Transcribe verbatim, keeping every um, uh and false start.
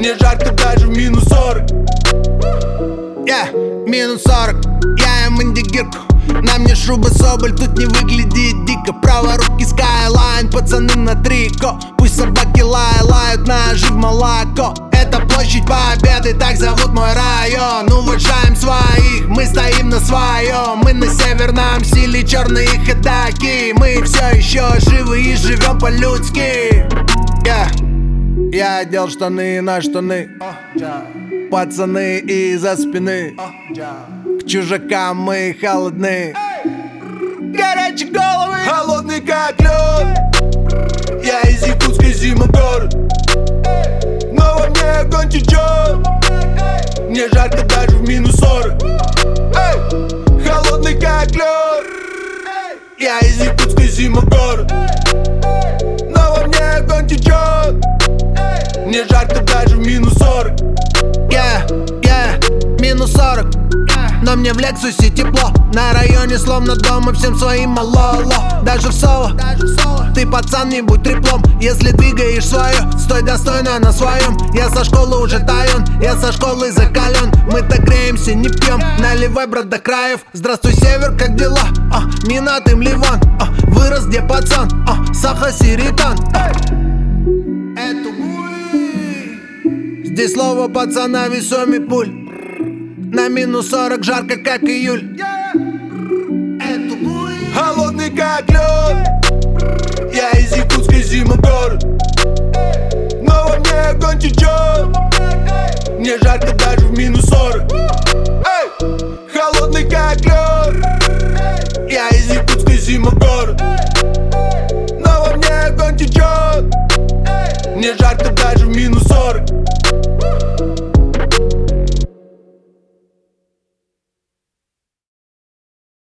Мне жарко даже в минус сорок. Yeah, минус сорок, я им индигирку. На мне шуба соболь, тут не выглядит дико. Праворуки Skyline, пацаны на трико. Пусть собаки лай-лают, ножи в молоко. Это площадь Победы, так зовут мой район. Уважаем своих, мы стоим на своем. Мы на северном стиле, черные ходаки. Мы все еще живы и живем по-людски. Yeah. Я одел штаны на штаны, пацаны из-за спины. К чужакам мы холодны, горячие головы, холодный как лед. Я из Якутска, зима город, но во мне огонь течет. Мне жарко даже в минус сорок. Эй! Холодный как лед. Я из Якутска, зима город, но во мне огонь течет. Мне жарко даже в минус сорок. Yeah, yeah, минус сорок. Но мне в Лексусе тепло. На районе словно дома, всем своим малоло. Даже в соло, ты пацан, не будь треплом. Если двигаешь свое, стой достойно на своем. Я со школы уже таен, я со школы закален. Мы так греемся, не пьем, наливай, брат, до краев. Здравствуй, север, как дела? А, Минат им Ливан, а, вырос где пацан, а, Саха Сиритан, а. Это здесь слово пацана весомый пуль. На минус сорок жарко, как июль. Это холодный, как лед. Я из Якутска, зима город, но во мне огонь течет. Мне жарко даже в минус сорок. Эй! Холодный, как лед. Я из Якутска, зима город, но во мне огонь течет. Мне жарко даже в минус сорок.